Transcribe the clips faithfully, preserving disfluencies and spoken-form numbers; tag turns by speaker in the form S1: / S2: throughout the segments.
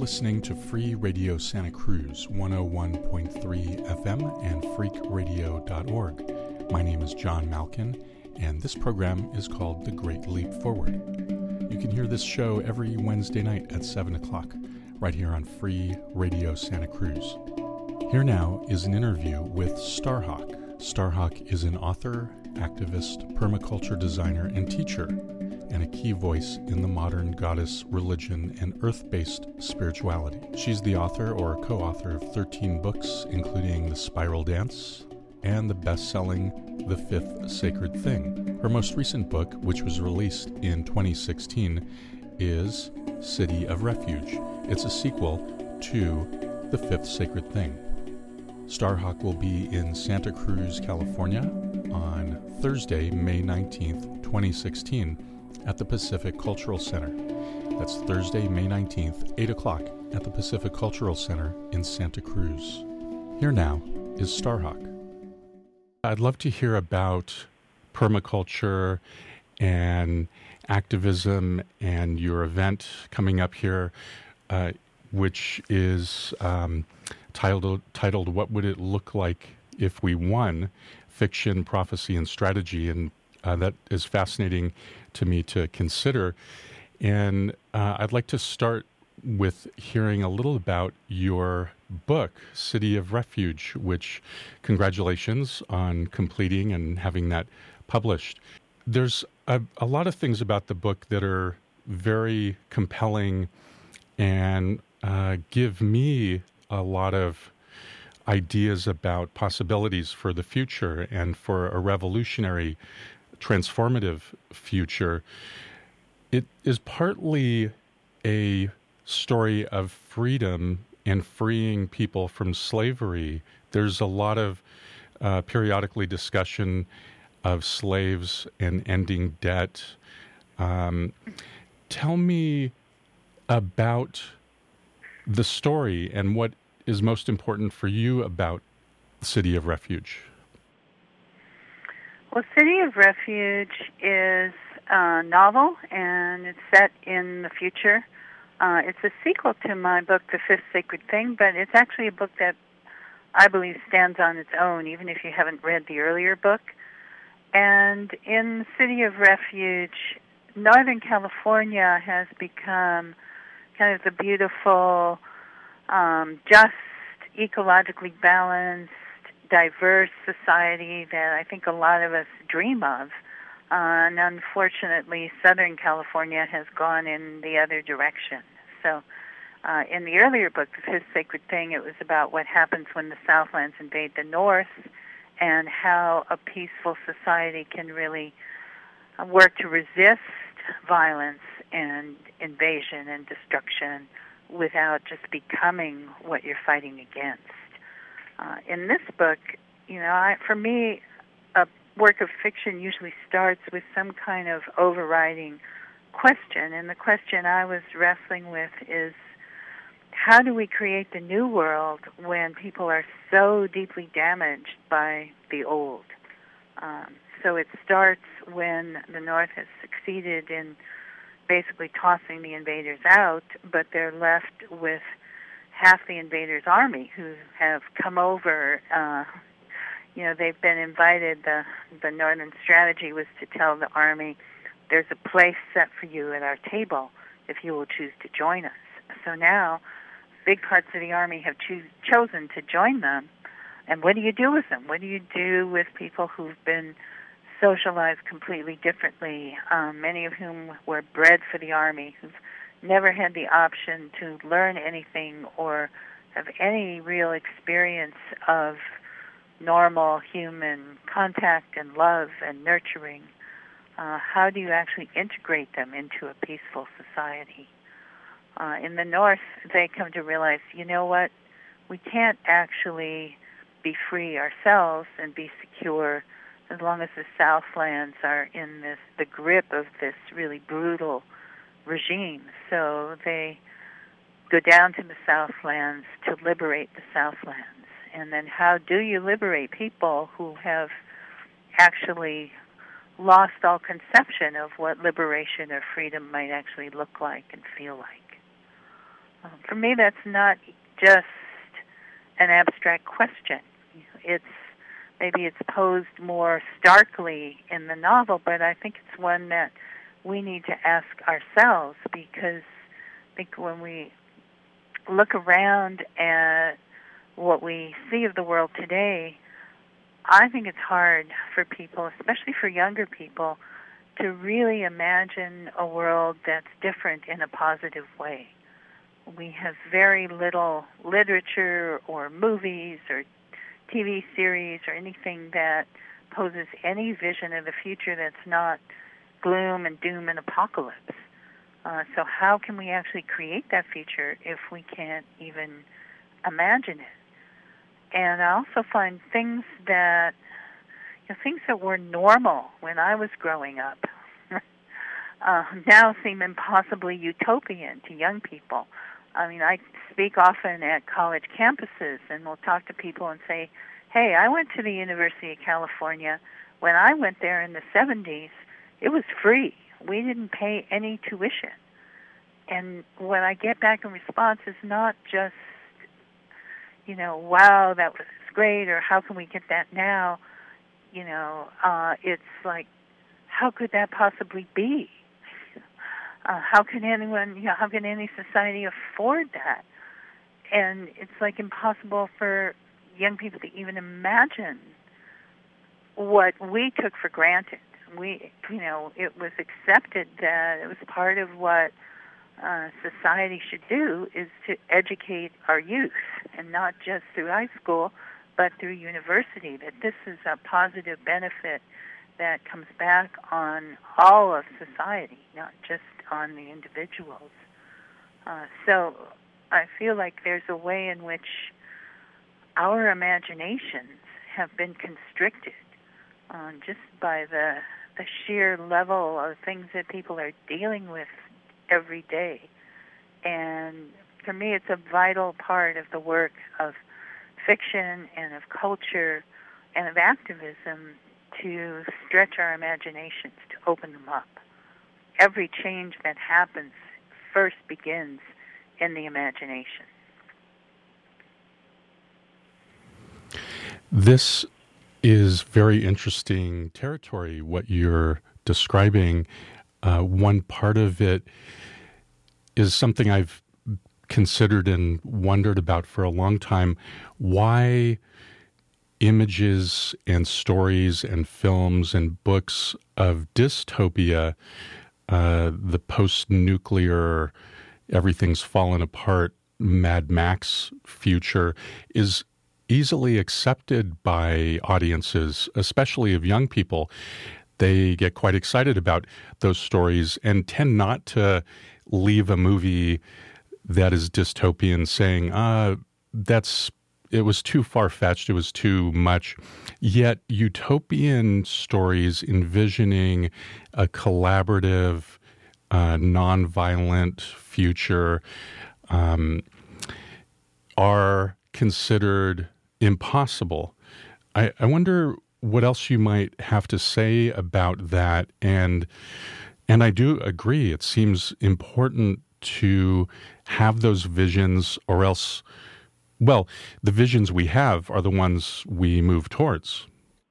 S1: listening to Free Radio Santa Cruz, one oh one point three F M and freak radio dot org. My name is John Malkin, and this program is called The Great Leap Forward. You can hear this show every Wednesday night at seven o'clock, right here on Free Radio Santa Cruz. Here now is an interview with Starhawk. Starhawk is an author, activist, permaculture designer, and teacher, and a key voice in the modern goddess religion and earth-based spirituality. She's the author or co-author of thirteen books, including The Spiral Dance and the best-selling The Fifth Sacred Thing. Her most recent book, which was released in twenty sixteen, is City of Refuge. It's a sequel to The Fifth Sacred Thing. Starhawk will be in Santa Cruz, California on Thursday, May nineteenth, twenty sixteen, at the Pacific Cultural Center. That's Thursday, May nineteenth, eight o'clock at the Pacific Cultural Center in Santa Cruz. Here now is Starhawk. I'd love to hear about permaculture and activism and your event coming up here, uh, which is um, titled, titled What Would It Look Like If We Won? Fiction, Prophecy, and Strategy. And uh, that is fascinating to me to consider. And uh, I'd like to start with hearing a little about your book, City of Refuge, which congratulations on completing and having that published. There's a, a lot of things about the book that are very compelling and uh, give me a lot of ideas about possibilities for the future and for a revolutionary, transformative future. It is partly a story of freedom and freeing people from slavery. There's a lot of uh, periodically discussion of slaves and ending debt. Um, tell me about the story and what is most important for you about City of Refuge.
S2: Well, City of Refuge is a novel, and it's set in the future. Uh, it's a sequel to my book, The Fifth Sacred Thing, but it's actually a book that I believe stands on its own, even if you haven't read the earlier book. And in City of Refuge, Northern California has become kind of the beautiful, um, just, ecologically balanced, diverse society that I think a lot of us dream of. Uh, and unfortunately, Southern California has gone in the other direction. So uh, in the earlier book, The Fifth Sacred Thing, it was about what happens when the Southlands invade the North and how a peaceful society can really uh, work to resist violence and invasion and destruction without just becoming what you're fighting against. Uh, in this book, you know, I, for me, a work of fiction usually starts with some kind of overriding question, and the question I was wrestling with is, how do we create the new world when people are so deeply damaged by the old? Um, so it starts when the North has succeeded in basically tossing the invaders out, but they're left with half the invaders' army who have come over. Uh, you know, they've been invited. The, the Northern strategy was to tell the army, there's a place set for you at our table if you will choose to join us. So now, big parts of the army have choo- chosen to join them. And what do you do with them? What do you do with people who've been socialized completely differently, um, many of whom were bred for the army, who've never had the option to learn anything or have any real experience of normal human contact and love and nurturing? Uh, how do you actually integrate them into a peaceful society? Uh, in the North, they come to realize, you know what, we can't actually be free ourselves and be secure as long as the Southlands are in this the grip of this really brutal regime. So they go down to the Southlands to liberate the Southlands. And then how do you liberate people who have actually lost all conception of what liberation or freedom might actually look like and feel like? Uh, for me, that's not just an abstract question. It's maybe it's posed more starkly in the novel, but I think it's one that we need to ask ourselves, because I think when we look around at what we see of the world today, I think it's hard for people, especially for younger people, to really imagine a world that's different in a positive way. We have very little literature or movies or T V series or anything that poses any vision of the future that's not gloom and doom and apocalypse. Uh, so how can we actually create that future if we can't even imagine it? And I also find things that, you know, things that were normal when I was growing up uh, now seem impossibly utopian to young people. I mean, I speak often at college campuses, and we'll talk to people and say, hey, I went to the University of California. When I went there in the seventies, it was free. We didn't pay any tuition. And what I get back in response is not just, you know, wow, that was great, or how can we get that now? You know, uh, it's like, how could that possibly be? Uh, how can anyone, you know, how can any society afford that? And it's like impossible for young people to even imagine what we took for granted. We, you know, it was accepted that it was part of what uh, society should do is to educate our youth, and not just through high school, but through university, that this is a positive benefit that comes back on all of society, not just on the individuals. Uh, so I feel like there's a way in which our imaginations have been constricted uh, just by the, the sheer level of things that people are dealing with every day. And for me, it's a vital part of the work of fiction and of culture and of activism to stretch our imaginations, to open them up. Every change that happens first begins in the imagination.
S1: This is very interesting territory, what you're describing. Uh, one part of it is something I've considered and wondered about for a long time. Why images and stories and films and books of dystopia, uh, the post-nuclear, everything's fallen apart, Mad Max future, is easily accepted by audiences, especially of young people. They get quite excited about those stories and tend not to leave a movie that is dystopian saying, uh, that's it was too far-fetched, it was too much. Yet utopian stories envisioning a collaborative, uh, nonviolent future um, are considered impossible. I, I wonder what else you might have to say about that. And and I do agree, it seems important to have those visions, or else, well, the visions we have are the ones we move towards.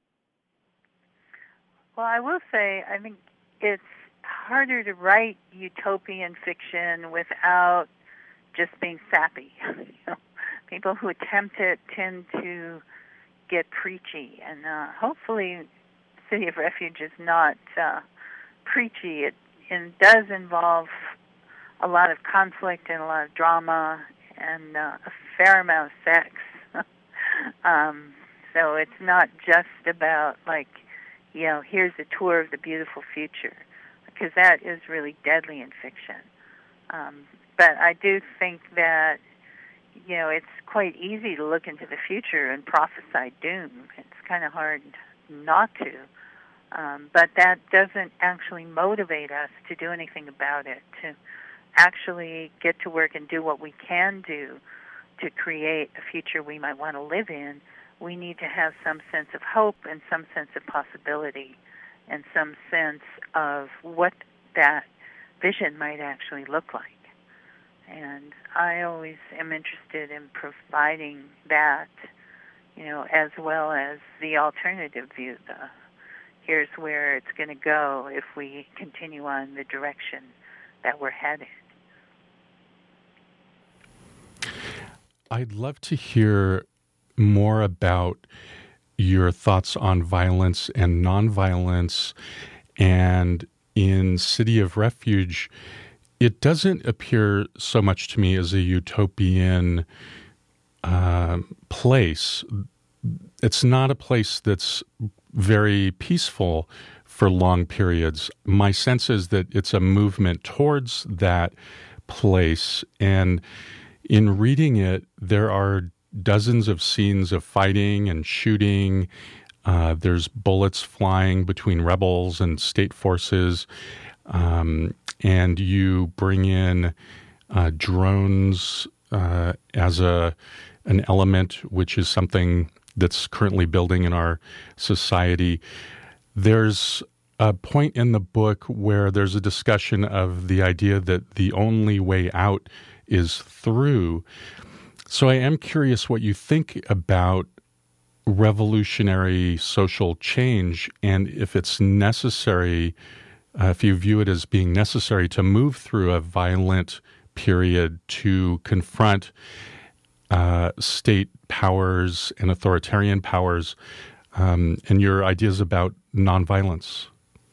S2: Well, I will say, I think it's harder to write utopian fiction without just being sappy. You know, people who attempt it tend to get preachy, and uh, hopefully City of Refuge is not uh, preachy. It, it does involve a lot of conflict and a lot of drama and uh, a fair amount of sex. um, so it's not just about, like, you know, here's a tour of the beautiful future, because that is really deadly in fiction. Um, but I do think that, you know, it's quite easy to look into the future and prophesy doom. It's kind of hard not to. Um, but that doesn't actually motivate us to do anything about it, to actually get to work and do what we can do to create a future we might want to live in. We need to have some sense of hope and some sense of possibility and some sense of what that vision might actually look like. And I always am interested in providing that, you know, as well as the alternative view. The, here's where it's going to go if we continue on the direction that we're headed.
S1: I'd love to hear more about your thoughts on violence and nonviolence. And in City of Refuge, it doesn't appear so much to me as a utopian uh, place. It's not a place that's very peaceful for long periods. My sense is that it's a movement towards that place. And in reading it, there are dozens of scenes of fighting and shooting. Uh, there's bullets flying between rebels and state forces. Um, and you bring in uh, drones uh, as a an element, which is something that's currently building in our society. There's a point in the book where there's a discussion of the idea that the only way out is through. So I am curious what you think about revolutionary social change, and if it's necessary, uh, if you view it as being necessary to move through a violent period to confront uh, state powers and authoritarian powers, um, and your ideas about nonviolence.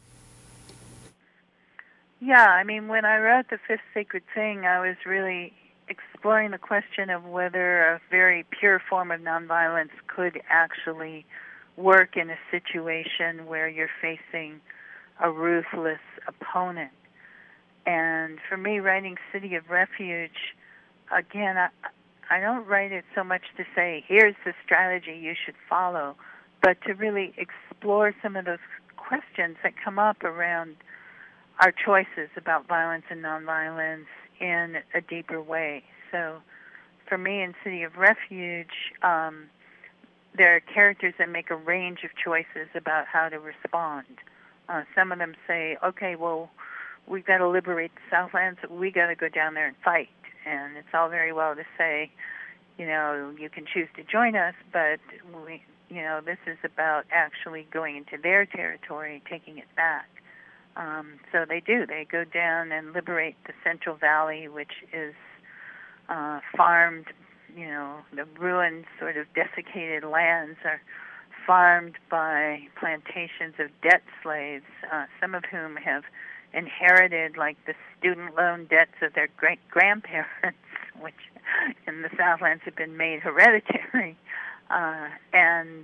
S2: Yeah, I mean, when I wrote The Fifth Sacred Thing, I was really exploring the question of whether a very pure form of nonviolence could actually work in a situation where you're facing a ruthless opponent. And for me, writing City of Refuge, again, I, I don't write it so much to say, here's the strategy you should follow, but to really explore some of those questions that come up around our choices about violence and nonviolence in a deeper way. So for me in City of Refuge, um, there are characters that make a range of choices about how to respond. Uh, some of them say, okay, well, we've got to liberate the Southlands, so we got to go down there and fight. And it's all very well to say, you know, you can choose to join us, but we, you know, this is about actually going into their territory, taking it back. Um, so they do. They go down and liberate the Central Valley, which is uh, farmed, you know, the ruined, sort of desiccated lands are farmed by plantations of debt slaves, uh, some of whom have inherited, like, the student loan debts of their great-grandparents, which in the Southlands have been made hereditary. Uh, and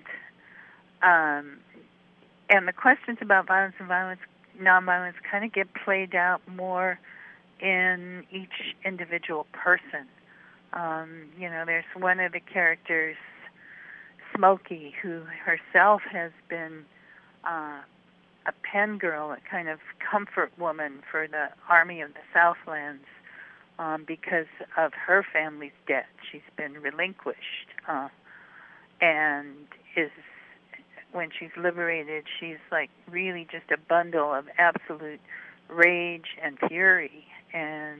S2: um, and the questions about violence and violence nonviolence kind of get played out more in each individual person. Um, you know, there's one of the characters, Smokey, who herself has been uh, a pen girl, a kind of comfort woman for the Army of the Southlands um, because of her family's debt. She's been relinquished uh, and is when she's liberated, she's like really just a bundle of absolute rage and fury, and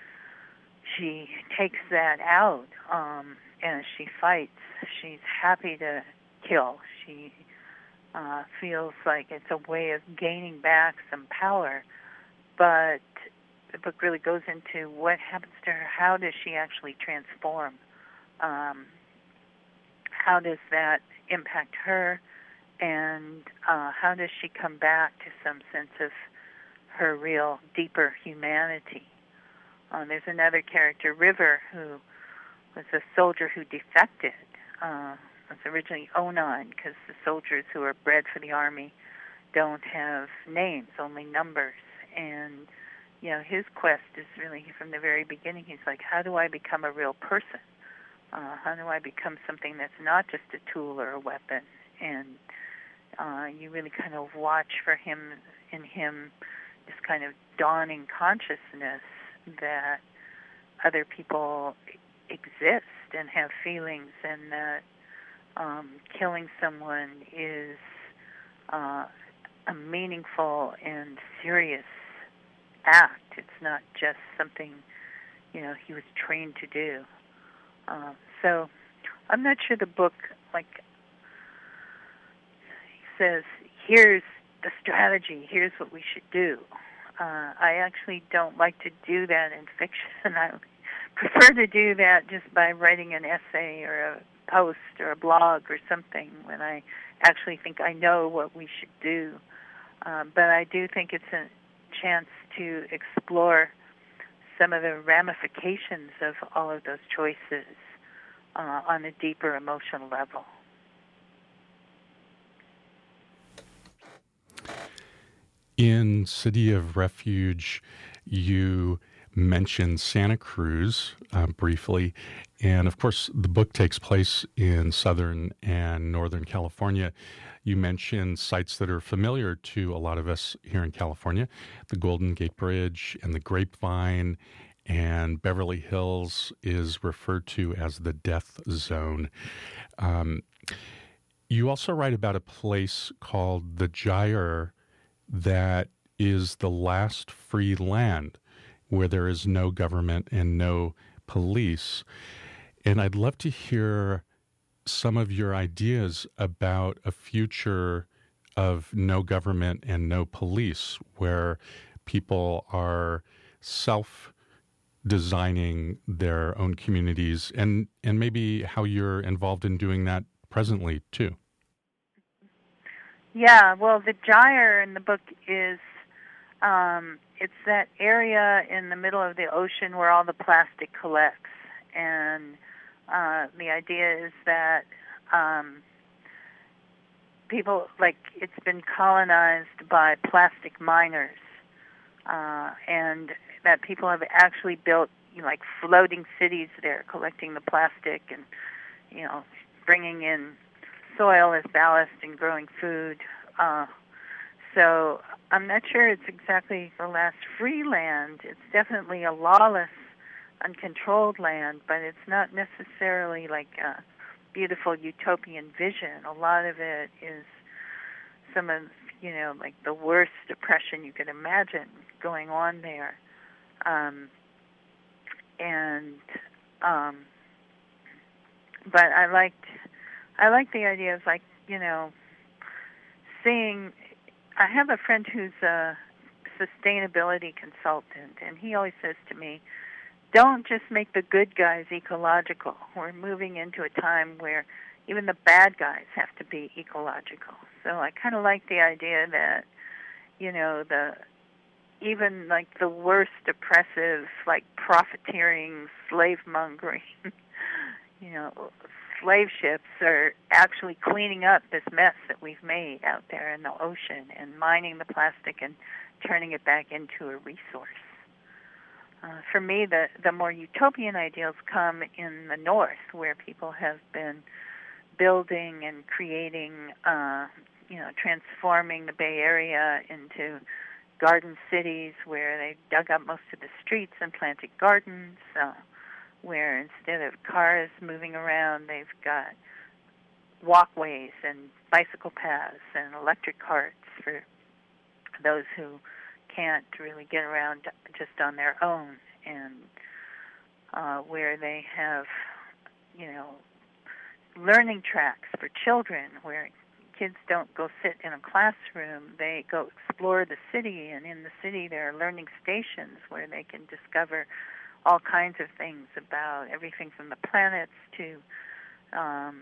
S2: she takes that out um, and she fights. She's happy to kill. She uh, feels like it's a way of gaining back some power, but the book really goes into what happens to her. How does she actually transform? Um, how does that impact her? And uh, how does she come back to some sense of her real, deeper humanity? Uh, there's another character, River, who was a soldier who defected. Uh, was originally Onan, because the soldiers who are bred for the army don't have names, only numbers. And, you know, his quest is really, from the very beginning, he's like, how do I become a real person? Uh, how do I become something that's not just a tool or a weapon? And Uh, you really kind of watch for him, in him, this kind of dawning consciousness that other people exist and have feelings, and that um, killing someone is uh, a meaningful and serious act. It's not just something you know, he was trained to do. Uh, so I'm not sure the book, like, says, here's the strategy, here's what we should do. Uh, I actually don't like to do that in fiction. I prefer to do that just by writing an essay or a post or a blog or something when I actually think I know what we should do. Uh, but I do think it's a chance to explore some of the ramifications of all of those choices uh, on a deeper emotional level.
S1: In City of Refuge, you mentioned Santa Cruz uh, briefly, and of course the book takes place in Southern and Northern California. You mentioned sites that are familiar to a lot of us here in California, the Golden Gate Bridge and the Grapevine, and Beverly Hills is referred to as the death zone. Um, you also write about a place called the Gyre that is the last free land where there is no government and no police. And I'd love to hear some of your ideas about a future of no government and no police, where people are self-designing their own communities, and, and maybe how you're involved in doing that presently, too.
S2: Yeah, well, the Gyre in the book is, um, it's that area in the middle of the ocean where all the plastic collects. And uh, the idea is that um, people, like, it's been colonized by plastic miners, uh, and that people have actually built, you know, like, floating cities there, collecting the plastic and, you know, bringing in soil as ballast and growing food. Uh, so I'm not sure it's exactly the last free land. It's definitely a lawless, uncontrolled land, but it's not necessarily like a beautiful utopian vision. A lot of it is some of, you know, like the worst oppression you could imagine going on there. Um, and, um, but I liked, I like the idea of, like, you know, seeing, I have a friend who's a sustainability consultant, and he always says to me, don't just make the good guys ecological. We're moving into a time where even the bad guys have to be ecological. So I kind of like the idea that, you know, the even like the worst oppressive, like profiteering, slave mongering, you know, slave ships are actually cleaning up this mess that we've made out there in the ocean and mining the plastic and turning it back into a resource. Uh, for me, the, the more utopian ideals come in the north, where people have been building and creating, uh, you know, transforming the Bay Area into garden cities where they dug up most of the streets and planted gardens, uh, where instead of cars moving around, they've got walkways and bicycle paths and electric carts for those who can't really get around just on their own, and uh, where they have, you know, learning tracks for children where kids don't go sit in a classroom, they go explore the city, and in the city there are learning stations where they can discover all kinds of things about everything from the planets to um,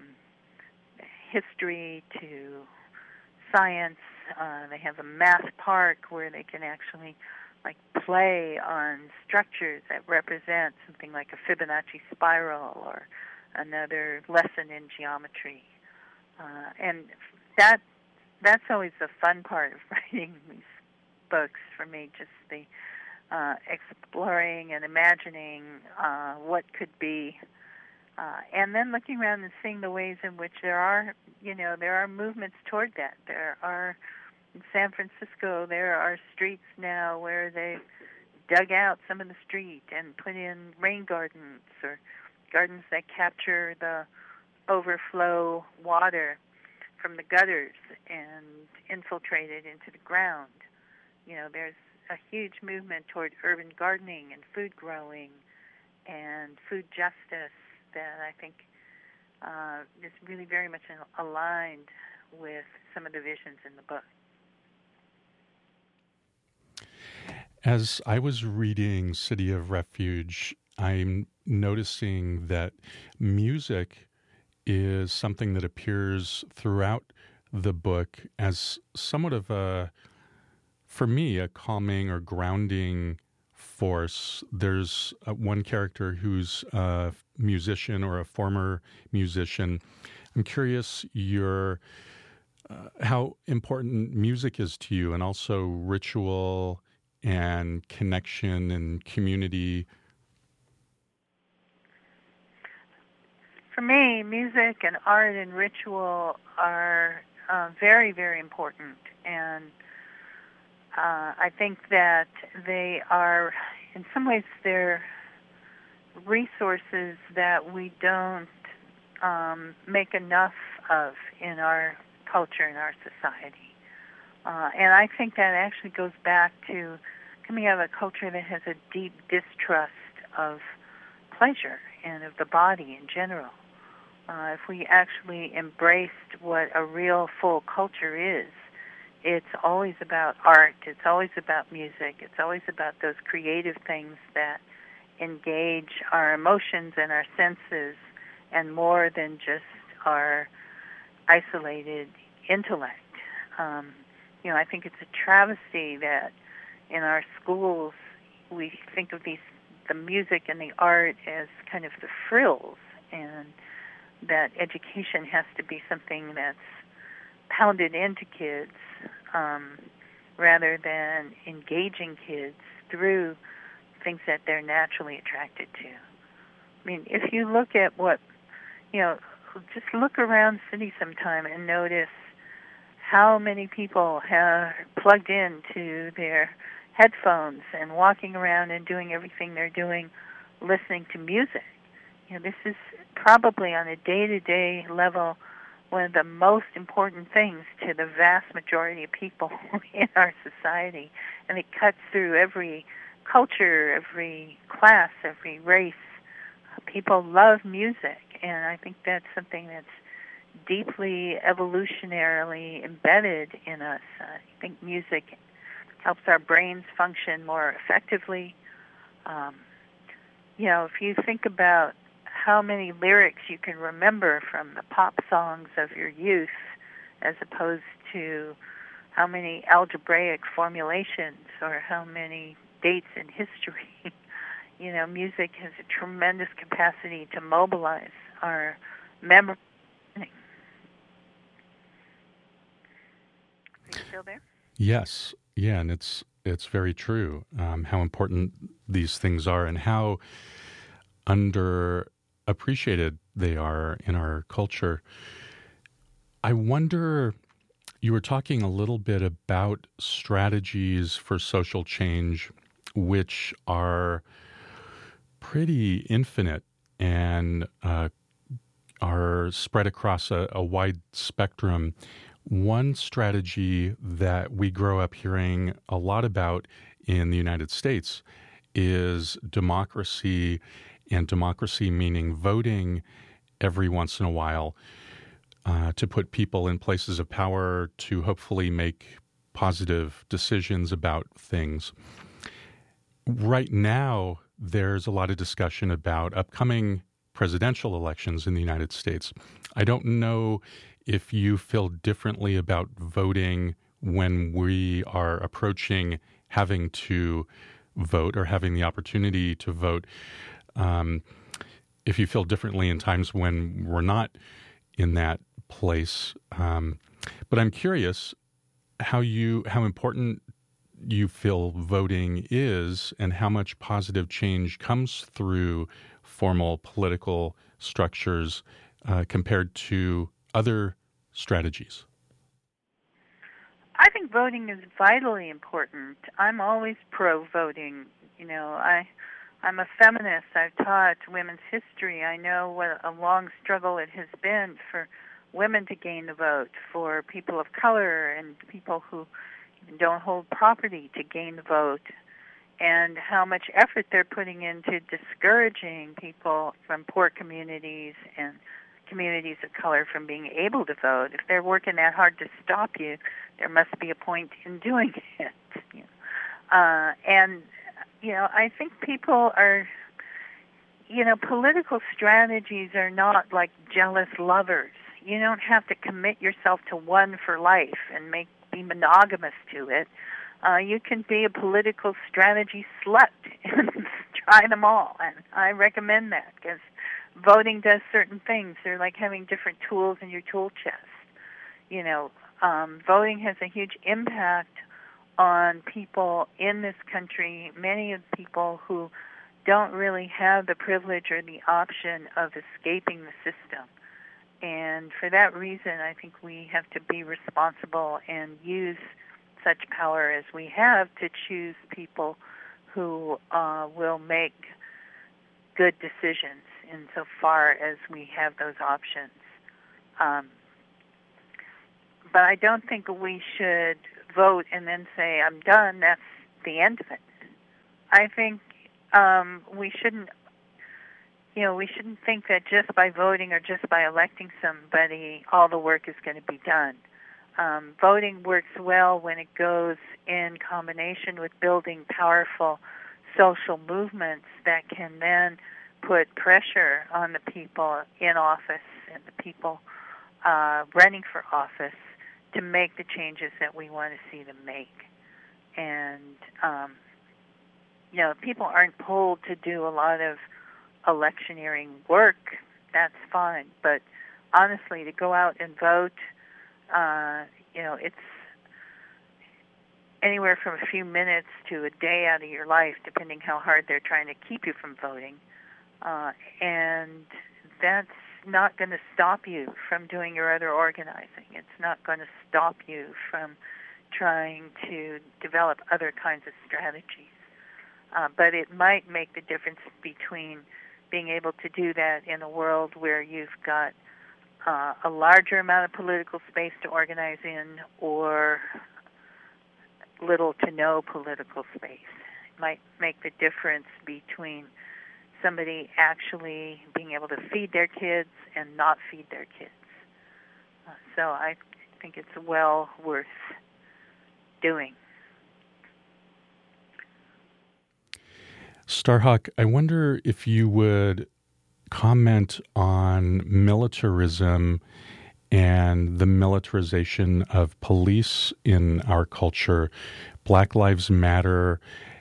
S2: history to science. Uh, they have a math park where they can actually like play on structures that represent something like a Fibonacci spiral or another lesson in geometry. Uh, and that that's always the fun part of writing these books for me, just the uh, exploring and imagining uh, what could be, uh, and then looking around and seeing the ways in which there are, you know, there are movements toward that. There are, in San Francisco, there are streets now where they dug out some of the street and put in rain gardens or gardens that capture the overflow water from the gutters and infiltrate it into the ground. You know, there's a huge movement toward urban gardening and food growing and food justice that I think uh, is really very much aligned with some of the visions in the book.
S1: As I was reading City of Refuge, I'm noticing that music is something that appears throughout the book as somewhat of a, for me, a calming or grounding force. There's uh, one character who's a musician or a former musician. I'm curious your uh, how important music is to you, and also ritual and connection and community.
S2: For me, music and art and ritual are uh, very, very important, and uh, I think that they are, in some ways, they're resources that we don't um, make enough of in our culture, in our society. Uh, and I think that actually goes back to coming out of a culture that has a deep distrust of pleasure and of the body in general. Uh, if we actually embraced what a real full culture is, it's always about art, it's always about music, it's always about those creative things that engage our emotions and our senses, and more than just our isolated intellect. Um, you know, I think it's a travesty that in our schools we think of these the music and the art as kind of the frills, and that education has to be something that's pounded into kids um, rather than engaging kids through things that they're naturally attracted to. I mean, if you look at what, you know, just look around the city sometime and notice how many people have plugged into their headphones and walking around and doing everything they're doing, listening to music. You know, this is probably on a day-to-day level one of the most important things to the vast majority of people in our society, and it cuts through every culture, every class, every race. People love music, and I think that's something that's deeply evolutionarily embedded in us. I think music helps our brains function more effectively. Um, you know, if you think about how many lyrics you can remember from the pop songs of your youth as opposed to how many algebraic formulations or how many dates in history, you know, music has a tremendous capacity to mobilize our memory. Are you still there?
S1: Yes, yeah, and it's it's very true um, how important these things are and how underappreciated they are in our culture. I wonder, you were talking a little bit about strategies for social change, which are pretty infinite and uh, are spread across a, a wide spectrum. One strategy that we grow up hearing a lot about in the United States is democracy, and democracy meaning voting every once in a while uh, to put people in places of power to hopefully make positive decisions about things. Right now, there's a lot of discussion about upcoming presidential elections in the United States. I don't know if you feel differently about voting when we are approaching having to vote or having the opportunity to vote. Um, if you feel differently in times when we're not in that place. Um, but I'm curious how you how important you feel voting is and how much positive change comes through formal political structures uh, compared to other strategies.
S2: I think voting is vitally important. I'm always pro-voting. You know, I, I'm a feminist. I've taught women's history. I know what a long struggle it has been for women to gain the vote, for people of color and people who don't hold property to gain the vote. and how much effort they're putting into discouraging people from poor communities and communities of color from being able to vote. If they're working that hard to stop you, there must be a point in doing it. You know? uh, and, you know, I think people are, you know, political strategies are not like jealous lovers. You don't have to commit yourself to one for life and make be monogamous to it. Uh, you can be a political strategy slut and try them all, and I recommend that because voting does certain things. They're like having different tools in your tool chest. You know, um, voting has a huge impact on people in this country, many of the people who don't really have the privilege or the option of escaping the system. And for that reason, I think we have to be responsible and use such power as we have to choose people who uh, will make good decisions insofar as we have those options. Um, but I don't think we should vote and then say, I'm done, that's the end of it. I think um, we shouldn't You know, we shouldn't think that just by voting or just by electing somebody, all the work is going to be done. Um, voting works well when it goes in combination with building powerful social movements that can then put pressure on the people in office and the people uh, running for office to make the changes that we want to see them make. And, um, you know, people aren't told to do a lot of electioneering work, that's fine. But honestly, to go out and vote, uh, you know, it's anywhere from a few minutes to a day out of your life, depending how hard they're trying to keep you from voting. Uh, and that's not going to stop you from doing your other organizing. It's not going to stop you from trying to develop other kinds of strategies. Uh, but it might make the difference between being able to do that in a world where you've got uh, a larger amount of political space to organize in or little to no political space. It might make the difference between somebody actually being able to feed their kids and not feed their kids. Uh, so I think it's well worth doing.
S1: Starhawk, I wonder if you would comment on militarism and the militarization of police in our culture. Black Lives Matter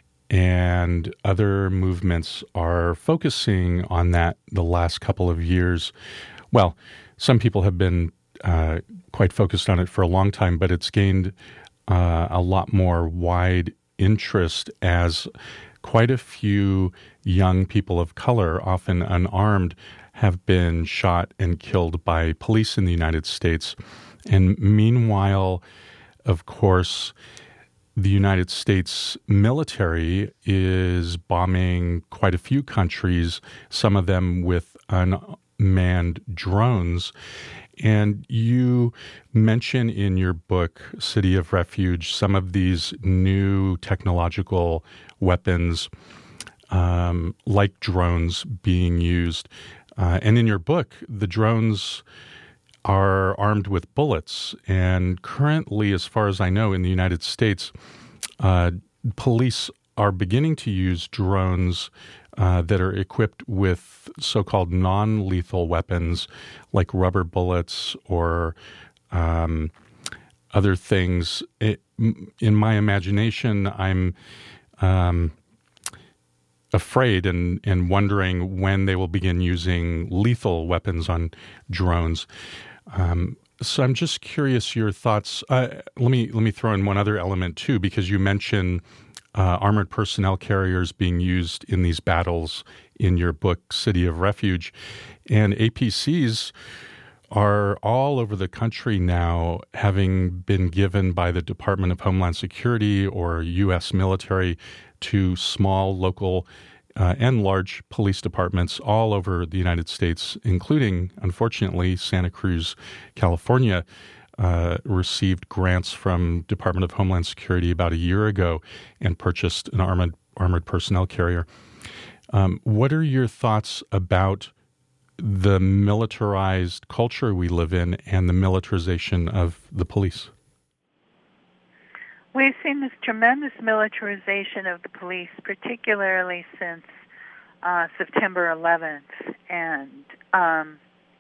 S1: and other movements are focusing on that the last couple of years. Well, some people have been uh, quite focused on it for a long time, but it's gained uh, a lot more wide interest as quite a few young people of color, often unarmed, have been shot and killed by police in the United States. And meanwhile, of course, the United States military is bombing quite a few countries, some of them with unmanned drones. And you mention in your book, City of Refuge, some of these new technological weapons, um, like drones being used. Uh, and in your book, the drones are armed with bullets. And currently, as far as I know, in the United States, uh, police are beginning to use drones uh, that are equipped with so-called non-lethal weapons like rubber bullets or um, other things. It, in my imagination, I'm um, afraid and, and wondering when they will begin using lethal weapons on drones. Um, so I'm just curious your thoughts. Uh, let me let me throw in one other element too, because you mentioned uh, armored personnel carriers being used in these battles in your book, City of Refuge, and A P Cs are all over the country now, having been given by the Department of Homeland Security or U S military to small, local, uh, and large police departments all over the United States, including, unfortunately, Santa Cruz, California, uh, received grants from Department of Homeland Security about a year ago and purchased an armored armored personnel carrier. Um, what are your thoughts about the militarized culture we live in and the militarization of the police?
S2: We've seen this tremendous militarization of the police, particularly since uh, September eleventh, and um,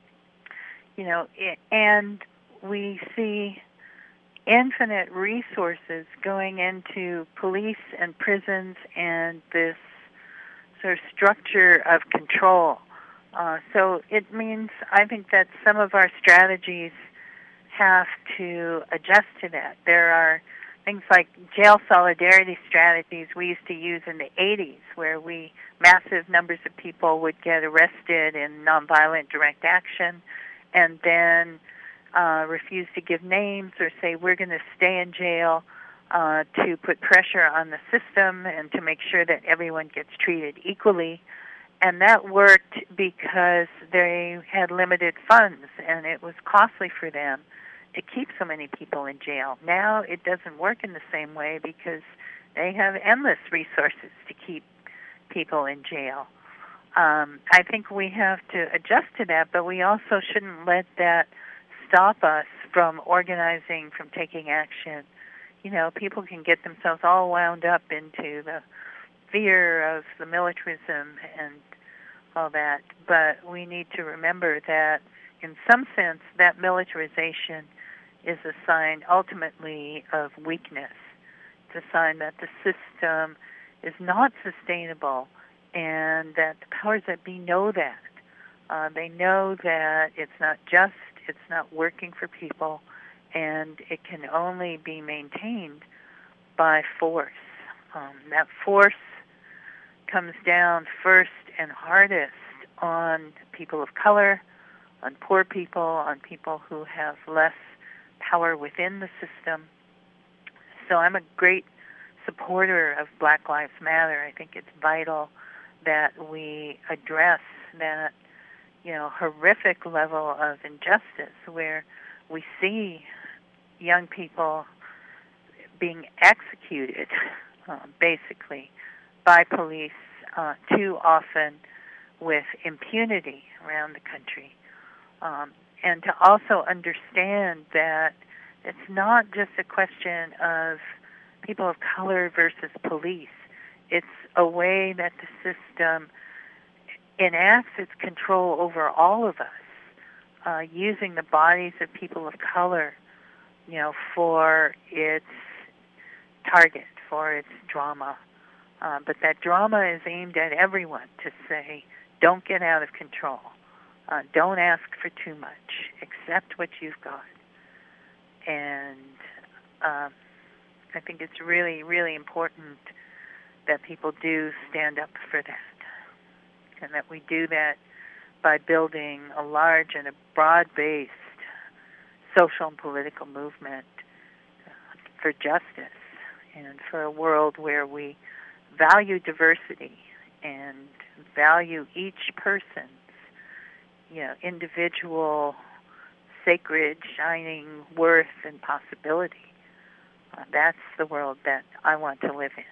S2: you know, it, and we see infinite resources going into police and prisons and this sort of structure of control. Uh, so it means, I think, that some of our strategies have to adjust to that. There are things like jail solidarity strategies we used to use in the eighties, where we massive numbers of people would get arrested in nonviolent direct action and then uh, refuse to give names or say, we're going to stay in jail uh, to put pressure on the system and to make sure that everyone gets treated equally. And that worked because they had limited funds, and it was costly for them to keep so many people in jail. Now it doesn't work in the same way because they have endless resources to keep people in jail. Um, I think we have to adjust to that, but we also shouldn't let that stop us from organizing, from taking action. You know, people can get themselves all wound up into the fear of the militarism and all that, but we need to remember that in some sense that militarization is a sign ultimately of weakness. It's a sign that the system is not sustainable and that the powers that be know that. Uh, they know that it's not just, it's not working for people, and it can only be maintained by force. Um, that force comes down first and hardest on people of color, on poor people, on people who have less power within the system. So I'm a great supporter of Black Lives Matter. I think it's vital that we address that, you know, horrific level of injustice where we see young people being executed, uh, basically, by police uh, too often with impunity around the country. Um, and to also understand that it's not just a question of people of color versus police. It's a way that the system enacts its control over all of us, uh, using the bodies of people of color, you know, for its target, for its drama. Uh, but that drama is aimed at everyone to say, don't get out of control. Uh, don't ask for too much. Accept what you've got. And um, I think it's really, really important that people do stand up for that, and that we do that by building a large and a broad-based social and political movement for justice and for a world where we value diversity and value each person's, you know, individual, sacred, shining worth and possibility. Uh, that's the world that I want to live in.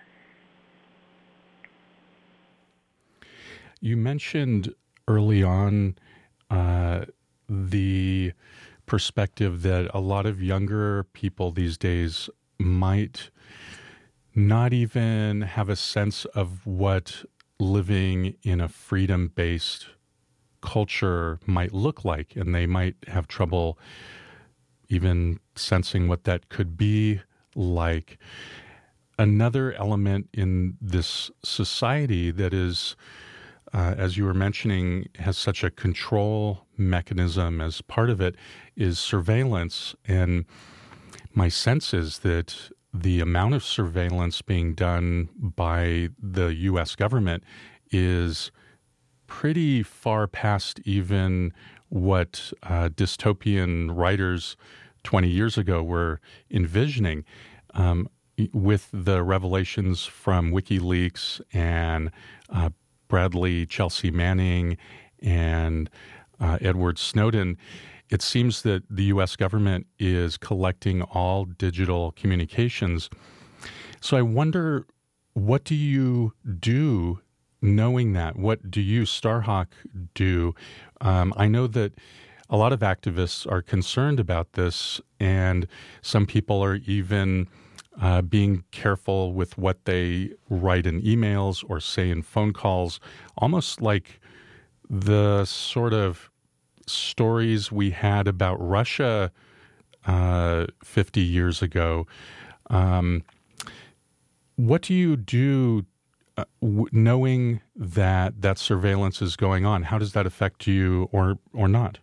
S1: You mentioned early on uh, the perspective that a lot of younger people these days might not even have a sense of what living in a freedom-based culture might look like, and they might have trouble even sensing what that could be like. Another element in this society that is, uh, as you were mentioning, has such a control mechanism as part of it is surveillance. And my sense is that the amount of surveillance being done by the U S government is pretty far past even what uh, dystopian writers twenty years ago were envisioning. Um, with the revelations from WikiLeaks and uh, Bradley Chelsea Manning and uh, Edward Snowden, it seems that the U S government is collecting all digital communications. So I wonder what do you do knowing that? What do you, Starhawk, do? Um, I know that a lot of activists are concerned about this, and some people are even uh, being careful with what they write in emails or say in phone calls, almost like the sort of stories we had about Russia uh, fifty years ago. Um, what do you do uh, w- knowing that that surveillance is going on? How does that affect you or, or not?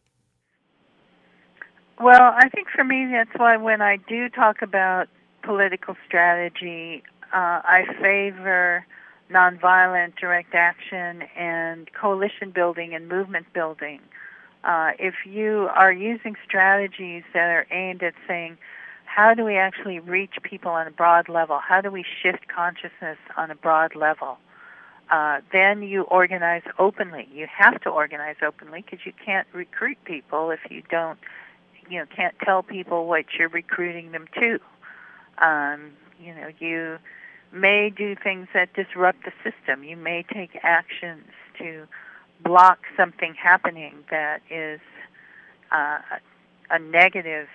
S2: Well, I think for me, that's why when I do talk about political strategy, uh, I favor nonviolent direct action and coalition building and movement building. Uh, if you are using strategies that are aimed at saying, how do we actually reach people on a broad level? How do we shift consciousness on a broad level? Uh, then you organize openly. You have to organize openly because you can't recruit people if you don't, you know, can't tell people what you're recruiting them to. Um, you know, you may do things that disrupt the system. You may take actions to block something happening that is uh, a negative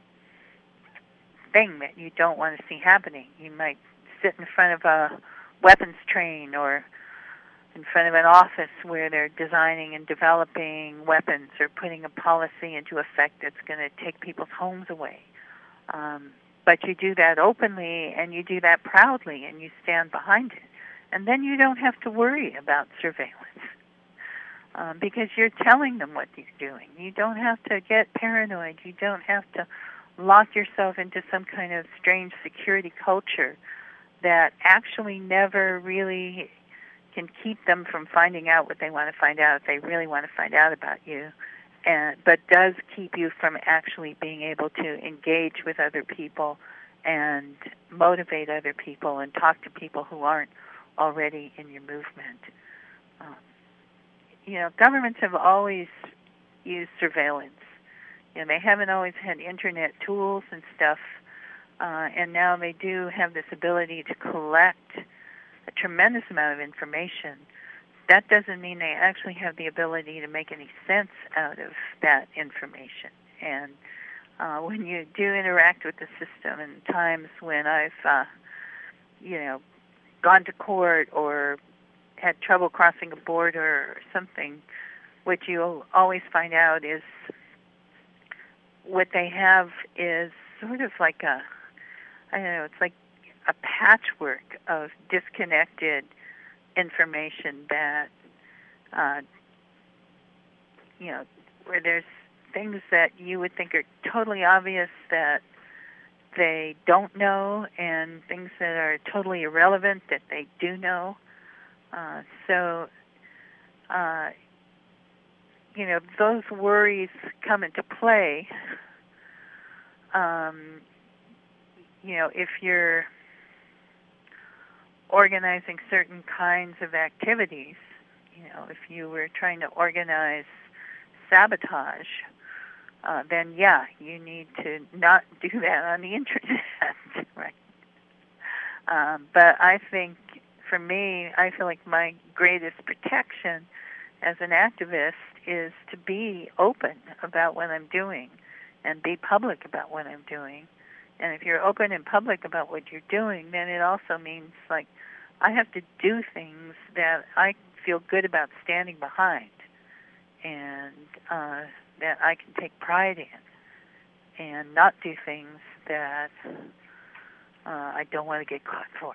S2: thing that you don't want to see happening. You might sit in front of a weapons train or in front of an office where they're designing and developing weapons or putting a policy into effect that's going to take people's homes away. Um, but you do that openly and you do that proudly and you stand behind it. And then you don't have to worry about surveillance. Um, because you're telling them what you're doing. You don't have to get paranoid. You don't have to lock yourself into some kind of strange security culture that actually never really can keep them from finding out what they want to find out if they really want to find out about you, and but does keep you from actually being able to engage with other people and motivate other people and talk to people who aren't already in your movement. Um, You know, governments have always used surveillance. You know, they haven't always had internet tools and stuff, uh, and now they do have this ability to collect a tremendous amount of information. That doesn't mean they actually have the ability to make any sense out of that information. And uh, when you do interact with the system, and times when I've, uh, you know, gone to court or had trouble crossing a border or something, what you always find out is what they have is sort of like a, I don't know, it's like a patchwork of disconnected information that, uh, you know, where there's things that you would think are totally obvious that they don't know, and things that are totally irrelevant that they do know. Uh, so, uh, you know, those worries come into play. Um, you know, if you're organizing certain kinds of activities, you know, if you were trying to organize sabotage, uh, then yeah, you need to not do that on the internet, right? Um, but I think, for me, I feel like my greatest protection as an activist is to be open about what I'm doing and be public about what I'm doing. And if you're open and public about what you're doing, then it also means, like, I have to do things that I feel good about standing behind and uh, that I can take pride in, and not do things that uh, I don't want to get caught for.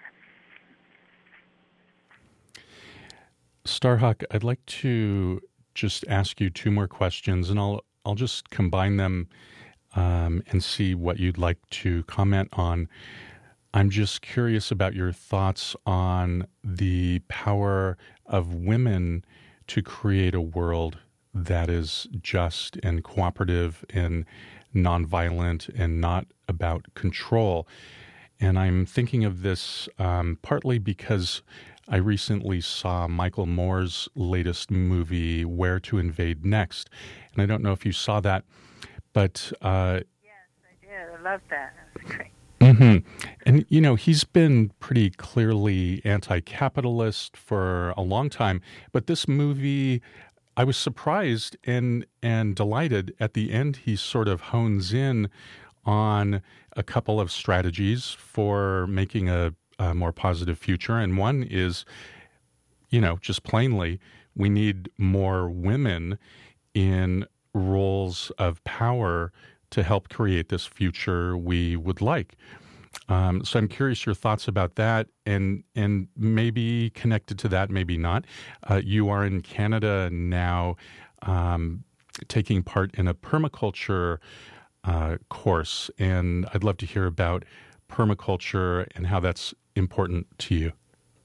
S1: Starhawk, I'd like to just ask you two more questions, and I'll I'll just combine them um, and see what you'd like to comment on. I'm just curious about your thoughts on the power of women to create a world that is just and cooperative and nonviolent and not about control. And I'm thinking of this um, partly because I recently saw Michael Moore's latest movie, Where to Invade Next. And I don't know if you saw that, but... Uh,
S2: yes, I did. I loved that. That was great.
S1: Mm-hmm. And, you know, he's been pretty clearly anti-capitalist for a long time. But this movie, I was surprised and and delighted at the end. He sort of hones in on a couple of strategies for making a, a more positive future. And one is, you know, just plainly, we need more women in roles of power to help create this future we would like. Um, so I'm curious your thoughts about that, and and maybe connected to that, maybe not. Uh, you are in Canada now, um, taking part in a permaculture uh, course, and I'd love to hear about permaculture and how that's important to you.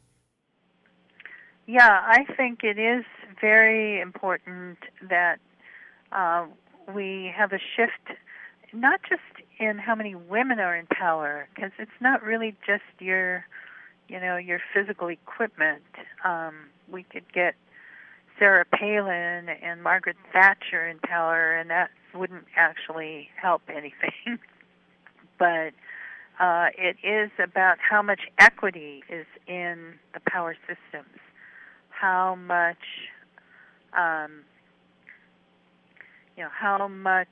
S2: Yeah, I think it is very important that uh, we have a shift, not just in how many women are in power, because it's not really just your, you know, your physical equipment. Um, we could get Sarah Palin and Margaret Thatcher in power, and that wouldn't actually help anything. But uh, it is about how much equity is in the power systems, how much, um, you know, how much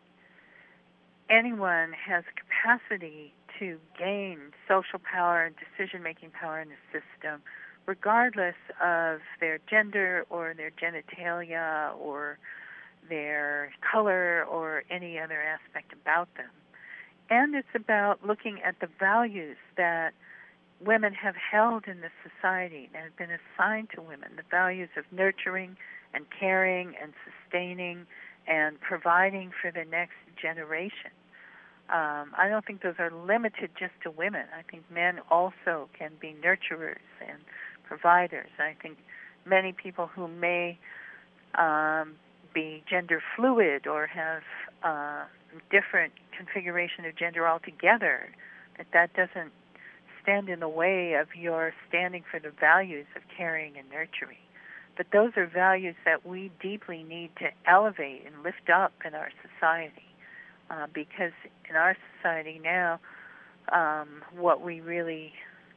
S2: anyone has capacity to gain social power and decision-making power in the system, regardless of their gender or their genitalia or their color or any other aspect about them. And it's about looking at the values that women have held in this society that have been assigned to women, the values of nurturing and caring and sustaining and providing for the next generation. Um, I don't think those are limited just to women. I think men also can be nurturers and providers. I think many people who may um, be gender fluid or have uh, different configuration of gender altogether, that that doesn't stand in the way of your standing for the values of caring and nurturing. But those are values that we deeply need to elevate and lift up in our society, uh, because in our society now, um, what we really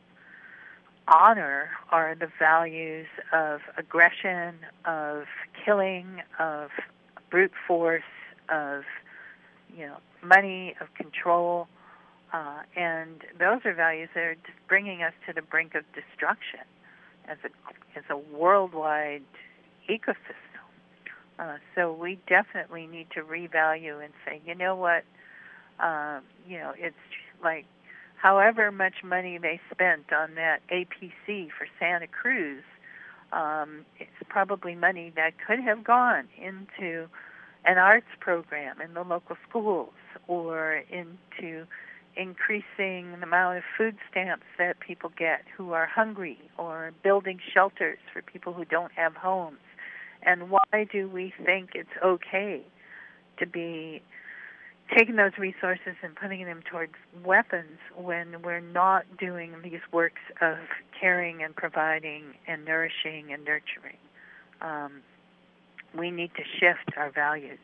S2: honor are the values of aggression, of killing, of brute force, of, you know, money, of control, uh, and those are values that are just bringing us to the brink of destruction as a as a worldwide ecosystem. Uh, so we definitely need to revalue and say, you know what, um, you know, it's like however much money they spent on that A P C for Santa Cruz, um, it's probably money that could have gone into an arts program in the local schools or into increasing the amount of food stamps that people get who are hungry, or building shelters for people who don't have homes. And why do we think it's okay to be taking those resources and putting them towards weapons when we're not doing these works of caring and providing and nourishing and nurturing? Um, we need to shift our values.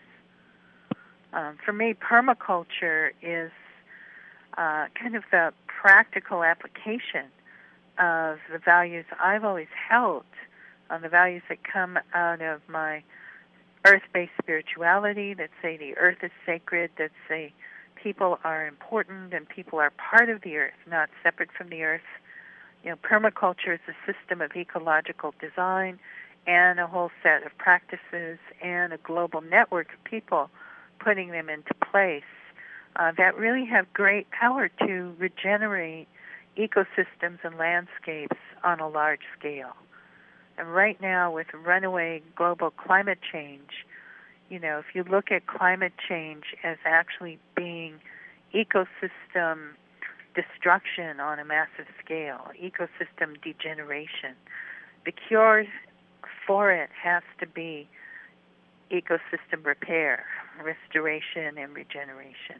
S2: Um, for me, permaculture is Uh, kind of the practical application of the values I've always held, uh, the values that come out of my earth-based spirituality, that say the earth is sacred, that say people are important and people are part of the earth, not separate from the earth. You know, permaculture is a system of ecological design and a whole set of practices and a global network of people putting them into place Uh, that really have great power to regenerate ecosystems and landscapes on a large scale. And right now, with runaway global climate change, you know, if you look at climate change as actually being ecosystem destruction on a massive scale, ecosystem degeneration, the cure for it has to be ecosystem repair, restoration, and regeneration.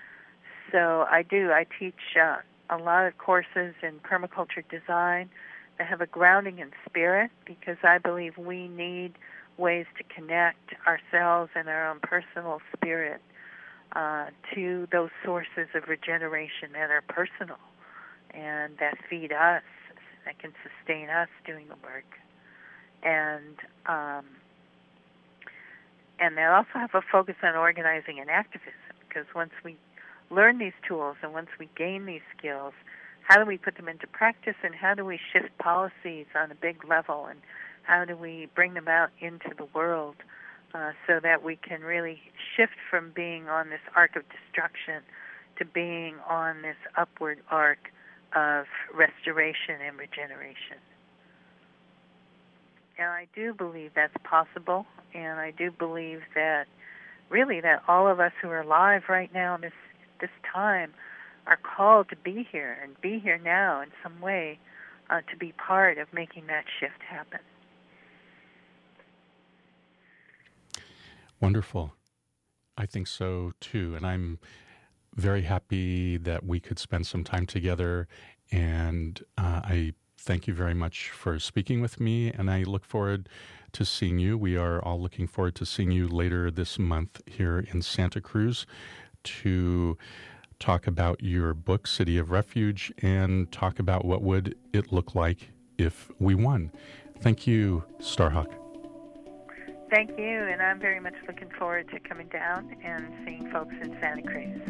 S2: So I do. I teach uh, a lot of courses in permaculture design that have a grounding in spirit, because I believe we need ways to connect ourselves and our own personal spirit uh, to those sources of regeneration that are personal and that feed us, that can sustain us doing the work. And um, and they also have a focus on organizing and activism, because once we learn these tools and once we gain these skills, how do we put them into practice, and how do we shift policies on a big level, and how do we bring them out into the world uh, so that we can really shift from being on this arc of destruction to being on this upward arc of restoration and regeneration. And I do believe that's possible, and I do believe that really that all of us who are alive right now in this, this time are called to be here and be here now in some way uh, to be part of making that shift happen.
S1: Wonderful. I think so too, and I'm very happy that we could spend some time together, and uh, I thank you very much for speaking with me, and I look forward to seeing you. We are all looking forward to seeing you later this month here in Santa Cruz to talk about your book, City of Refuge, and talk about what would it look like if we won. Thank you, Starhawk.
S2: Thank you, and I'm very much looking forward to coming down and seeing folks in Santa Cruz.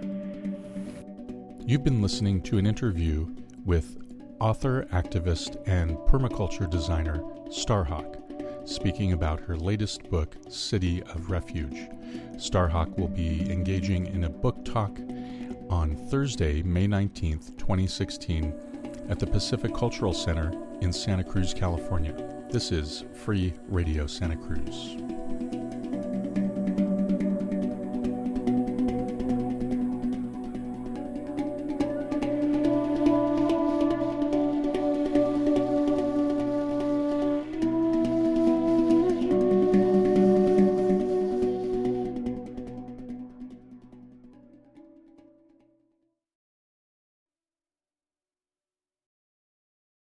S1: You've been listening to an interview with author, activist, and permaculture designer Starhawk, speaking about her latest book, City of Refuge. Starhawk will be engaging in a book talk on Thursday, May nineteenth, twenty sixteen, at the Pacific Cultural Center in Santa Cruz, California. This is Free Radio Santa Cruz.